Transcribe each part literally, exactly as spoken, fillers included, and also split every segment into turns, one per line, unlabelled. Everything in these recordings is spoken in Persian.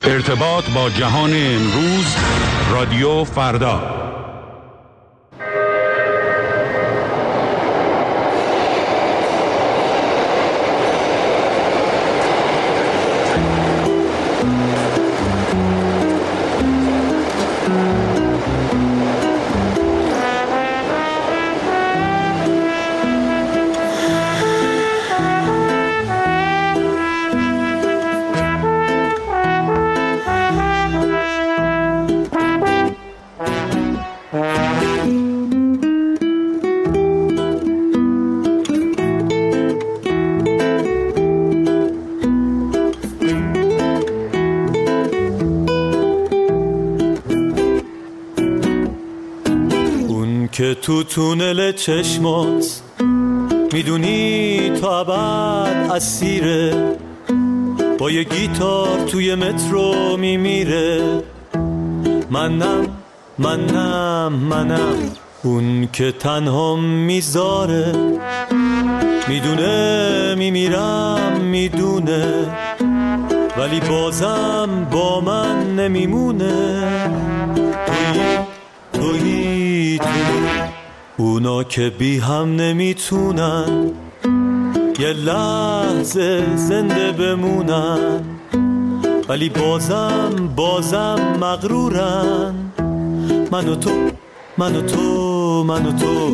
ارتباط با جهان امروز، رادیو فردا.
که تو تونل چشمات میدونی تا ابد اسیره، با یه گیتار توی مترو میمیره. منم منم منم اون که تنها میذاره، میدونه میمیرم میدونه، ولی بازم با من نمیمونه. توی توی توی اونا که بی هم نمیتونن یه لحظه زنده بمونن، ولی بازم بازم مغرورن. من و تو من و تو من و تو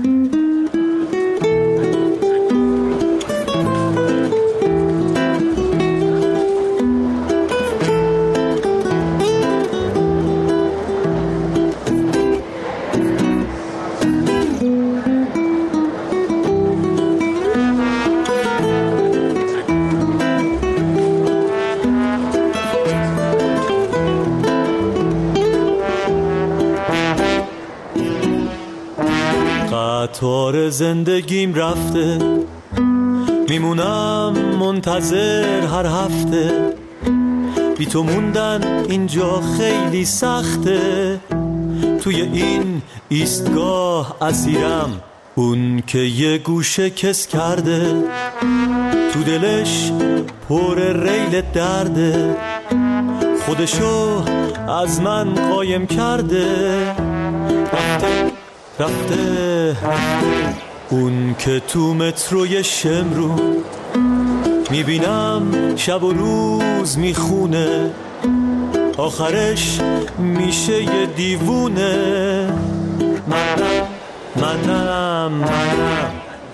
قطار زندگیم رفته، میمونم منتظر هر هفته. بی تو موندن اینجا خیلی سخته، توی این ایستگاه اسیرم. اون که یه گوشه کس کرده، تو دلش پر ریل درده، خودشو از من قایم کرده. رفته رفته رفته اون که تو متروی شمرو میبینم شب و روز میخونه، آخرش میشه یه دیوونه. منم منم منم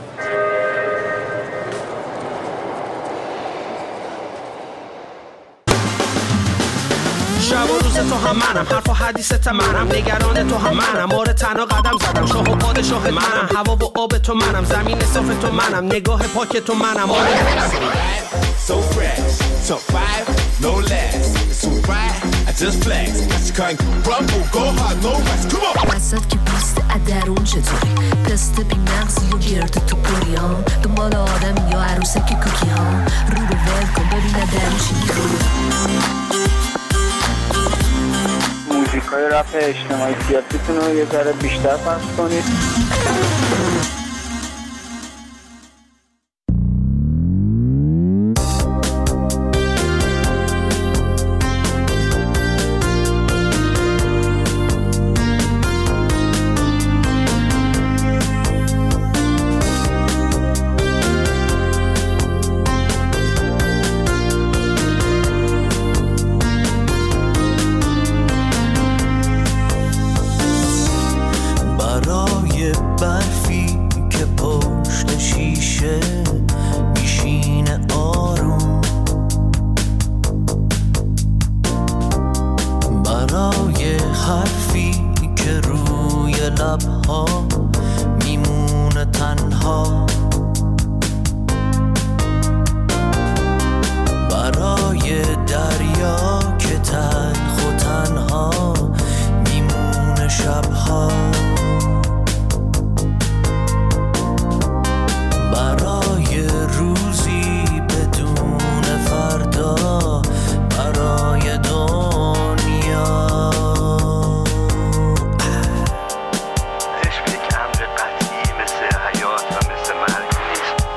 شب و روز تو هم منم، حرف و حدیثت منم، نگران تو هم منم، آره تنها قدم زدم، شاه و پادشاه منم، هوا و آب تو منم، زمین صاف تو منم، نگاه پاک تو منم. آره
so fresh, top five, no less, it's too bright, I just flex, I can't rumble, go hard, no rest, come on.
وسط که پوست ادرون چطوری، پست بی مغزی و گرد تو پوریان، دنبال آدم یا عروسک کوکی ها، رو رو ول کن ببینه درونشی میخوری.
موزیکای رپ اجتماعی سیاسیتون رو یه ذره بیشتر پخش کنید.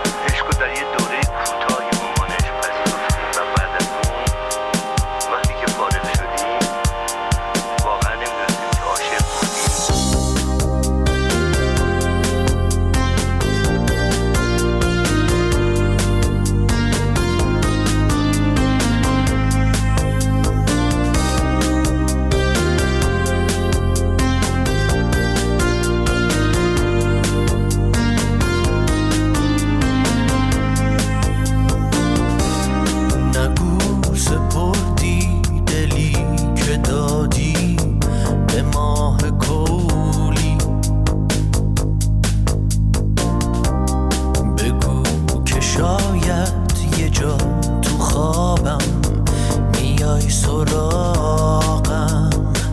وقتی که
سپردی دلی که دادی به ماه کولی، بگو که شاید یه جا تو خوابم میای سراغم.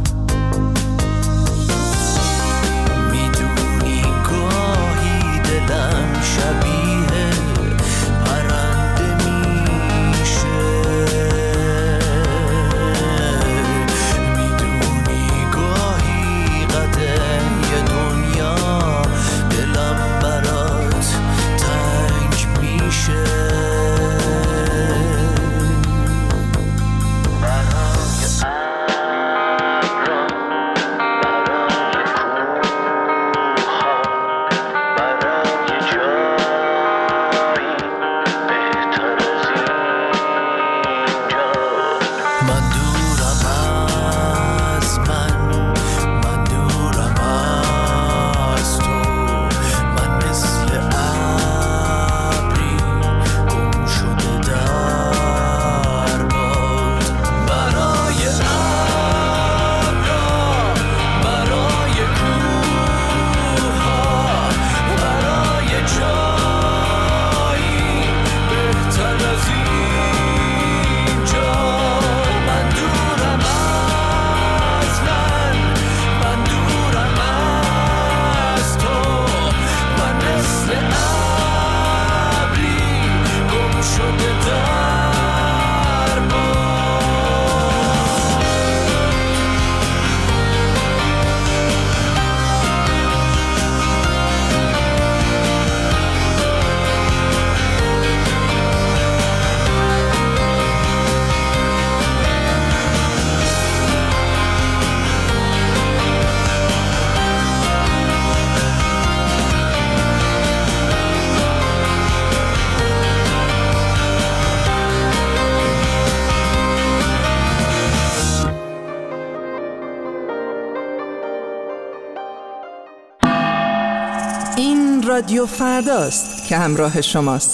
میدونی گاهی دلم شبیه پرنده میشه، میدونی گاهی قدر یه دنیا دلم برات تنگ میشه.
رادیو فرداست که همراه شماست.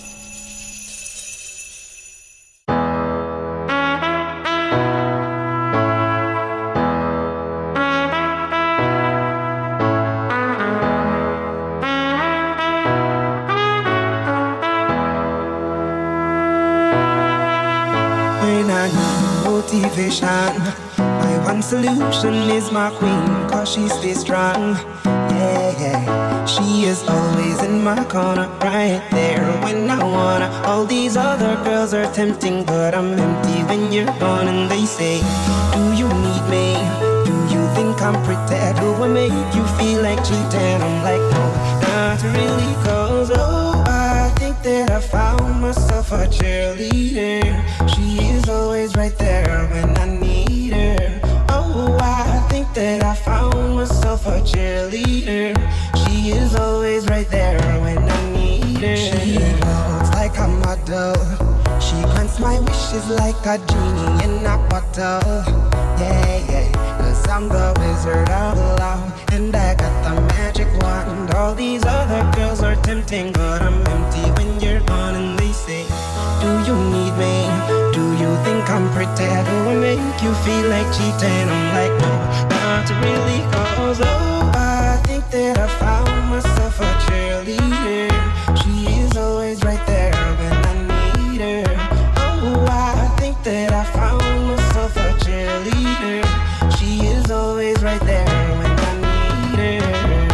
When I need motivation, my one solution is my queen, cause she stays strong. Yeah, yeah. She is always in my corner, right there when I wanna. All these other girls are tempting, but I'm empty when you're gone. And they say, do you need me? Do you think I'm pretty? Do I make you feel like cheating? I'm like, no, not really, cause oh, I think that I found myself a cheerleader. She is always right there when I need her. Oh, I think that I found myself a cheerleader. She is always right there when I need her. She looks like a model. She grants my wishes like a genie in a bottle. Yeah, yeah, cause I'm the wizard of love, and I got the magic wand. All these other girls are tempting, but I'm empty when you're gone. And they say, do you need me? Do you think I'm pretty? Do I make you feel like cheating? I'm like, no, not really, cause oh, I think that I found myself a cheerleader. She is always right there when I need her. Oh, I think that I found myself a cheerleader. She is always right there when I need her.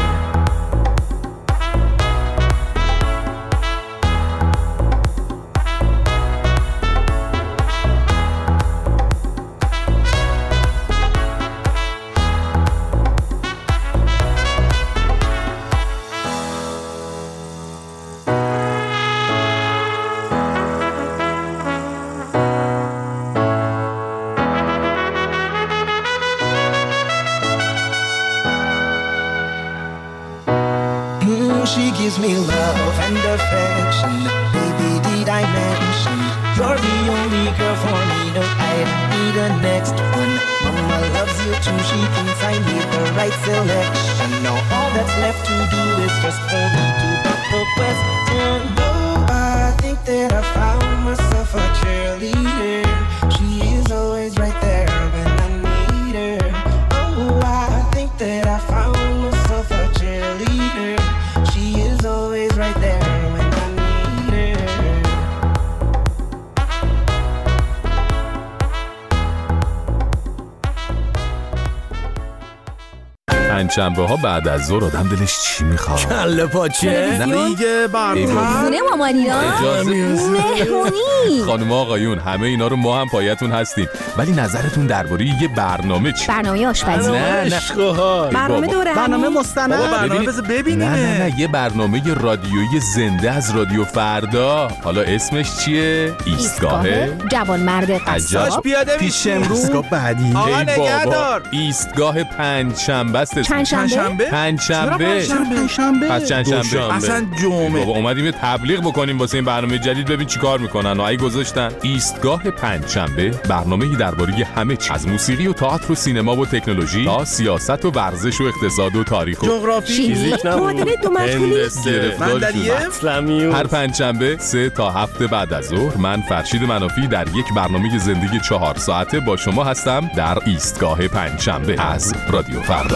She gives me love and affection. Baby, did I mention you're the only girl for me? No, I don't need a next one. Mama loves you too. She thinks I need the right selection. Now all that's left to do is just for me to pop the question. Oh, I think that I found myself a cheerleader.
پنجشنبه ها بعد از ظهر آدم دلش چی میخواد؟
کله پاچه دیگه برنامه
خونه مامانینا مهمونی.
خانم آقایون همه اینا رو ما هم پایتون هستیم، ولی نظرتون درباره یه برنامه چی؟
برنامه آشپزی.
نه نه
برنامه دوره
برنامه مستند.
برنامه بذار ببینیم. نه نه نه یه برنامه رادیویی زنده از رادیو فردا. حالا اسمش چیه؟ ایستگاه
جوانمرد قصاب.
پیاده میشه امروز بعدی. آقا نگهدار.
ایستگاه پنجشنبه است.
پنجشنبه؟
پنجشنبه.
پنجشنبه.
پس چندشنبه.
اصلا جمعه.
بابا اومدیم یه تبلیغ بکنیم واسه این برنامه جدید، ببین چیکار میکنن. و ای گذاشتن ایستگاه پنجشنبه، برنامه‌ای درباره همه چیز، از موسیقی و تئاتر و سینما و تکنولوژی تا سیاست و ورزش و اقتصاد و تاریخ و
جغرافی،
فیزیک، معادله دو مجهولی،
مندلیه.
هر پنجشنبه سه تا هفت بعد از ظهر من فرشید منافی در یک برنامه زندگی چهار ساعته با شما هستم در ایستگاه پنجشنبه از رادیو فردا.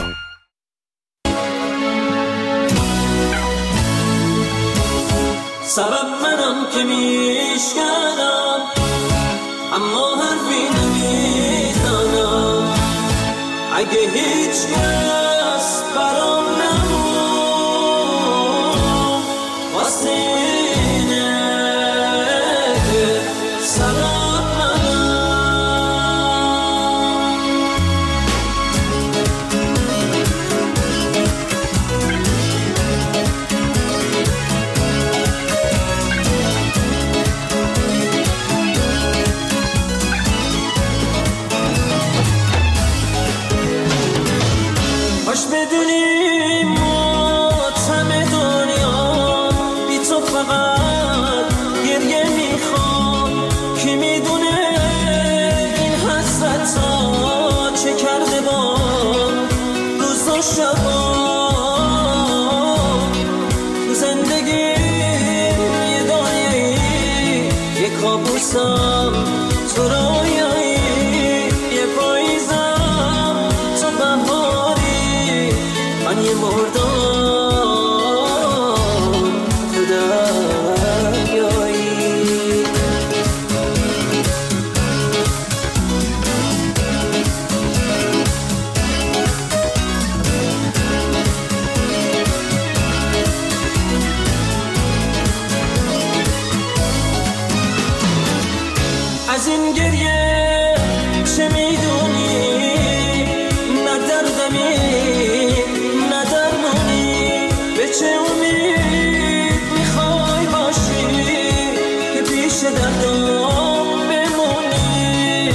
سبب منم که میشکنم اما حرفی نمیزنم، اگه هیچ کس برام نمون واسه اینه که سبب باش بدونی ماتم دنیا بی تو فقط گریه میخوام، کی میدونه این حسرت ها چه کرده با روز و شبا تو زندگی یه دنیایی یه کابوسم تو رویایی یه پاییزم تو بهاری من یه مردم تو دریایی. از این گریه چه میدونی؟ نه دردمی نه درمونی، به چه امید میخوای باشی که پیش دردم بمونی؟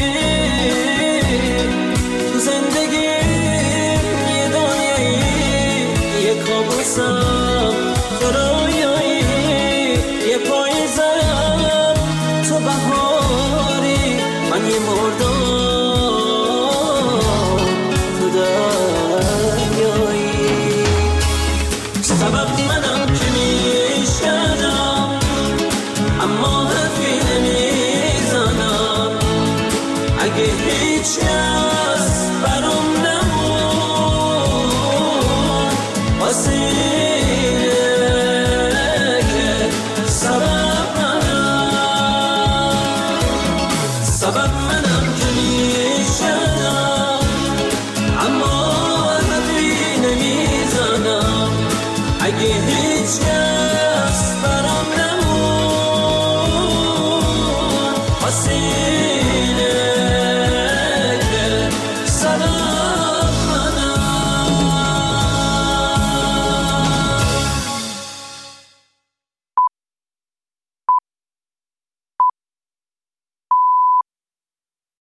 تو زندگی یه دنیایی یه کابوسم تو رویایی یه پاییزم تو بهاری من یه مردم تو دریایی. سبب منم که میشکنم اما حرفی نمیزنم، اگه هیچ کس برام نمون واسه اینه که سبب منم سبب منم که میشکنم